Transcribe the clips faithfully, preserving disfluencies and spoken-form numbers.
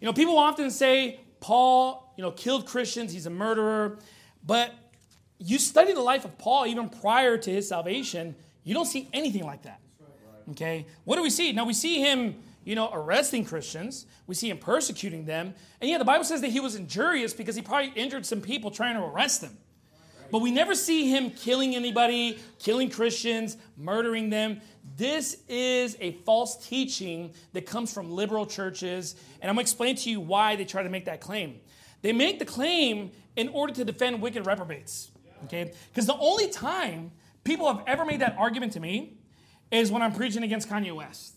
You know, people often say Paul, you know, killed Christians. He's a murderer. But you study the life of Paul even prior to his salvation, you don't see anything like that. Okay? What do we see? Now, we see him, you know, arresting Christians. We see him persecuting them. And yeah, the Bible says that he was injurious because he probably injured some people trying to arrest him. But we never see him killing anybody, killing Christians, murdering them. This is a false teaching that comes from liberal churches. And I'm going to explain to you why they try to make that claim. They make the claim in order to defend wicked reprobates. Okay? Because the only time people have ever made that argument to me is when I'm preaching against Kanye West,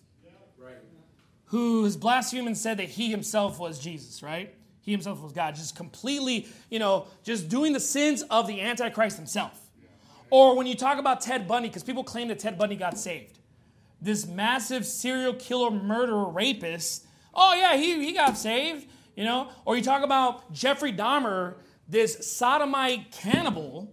who has blasphemed and said that he himself was Jesus, right? He himself was God, just completely, you know, just doing the sins of the Antichrist himself. Or when you talk about Ted Bundy, because people claim that Ted Bundy got saved. This massive serial killer, murderer, rapist. Oh, yeah, he, he got saved, you know. Or you talk about Jeffrey Dahmer, this sodomite cannibal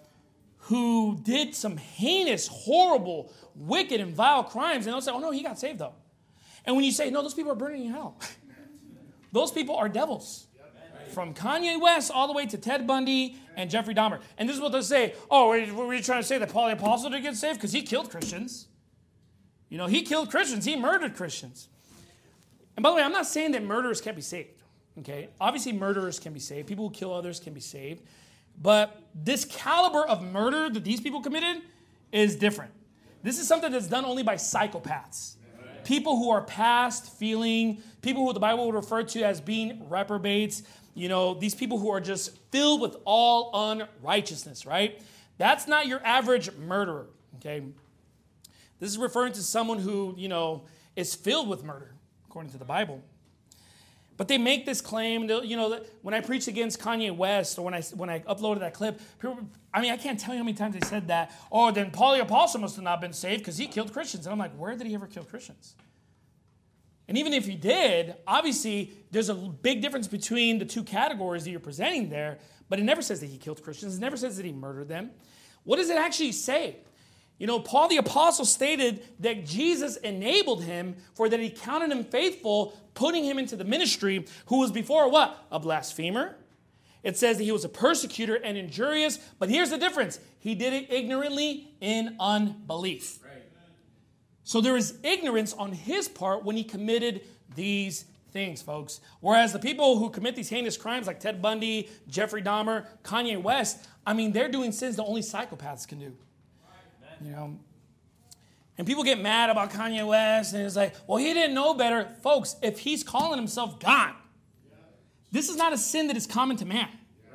who did some heinous, horrible, wicked, and vile crimes. And they'll say, oh, no, he got saved, though. And when you say, no, those people are burning in hell. Those people are devils. From Kanye West all the way to Ted Bundy and Jeffrey Dahmer. And this is what they'll say. Oh, were you trying to say that Paul the Apostle didn't get saved? Because he killed Christians. You know, he killed Christians. He murdered Christians. And by the way, I'm not saying that murderers can't be saved. Okay? Obviously, murderers can be saved. People who kill others can be saved. But this caliber of murder that these people committed is different. This is something that's done only by psychopaths. People who are past feeling, people who the Bible would refer to as being reprobates, you know, these people who are just filled with all unrighteousness, right? That's not your average murderer, okay? This is referring to someone who, you know, is filled with murder, according to the Bible. But they make this claim, you know, when I preached against Kanye West or when I when I uploaded that clip, people, I mean, I can't tell you how many times they said that. Oh, then Paul the Apostle must have not been saved because he killed Christians. And I'm like, where did he ever kill Christians? And even if he did, obviously, there's a big difference between the two categories that you're presenting there, but it never says that he killed Christians. It never says that he murdered them. What does it actually say? You know, Paul the Apostle stated that Jesus enabled him for that he counted him faithful, putting him into the ministry, who was before what? A blasphemer. It says that he was a persecutor and injurious, but here's the difference. He did it ignorantly in unbelief. Right. So there is ignorance on his part when he committed these things, folks. Whereas the people who commit these heinous crimes like Ted Bundy, Jeffrey Dahmer, Kanye West, I mean, they're doing sins that only psychopaths can do. You know, and people get mad about Kanye West, and it's like, well, he didn't know better. Folks, if he's calling himself God, this is not a sin that is common to man.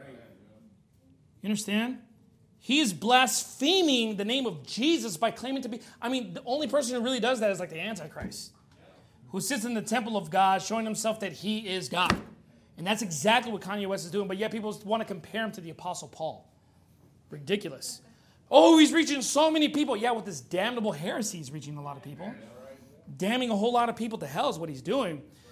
You understand? He is blaspheming the name of Jesus by claiming to be, I mean, the only person who really does that is like the Antichrist, who sits in the temple of God, showing himself that he is God. And that's exactly what Kanye West is doing, but yet people want to compare him to the Apostle Paul. Ridiculous. Oh, he's reaching so many people. Yeah, with this damnable heresy, he's reaching a lot of people. Damning a whole lot of people to hell is what he's doing.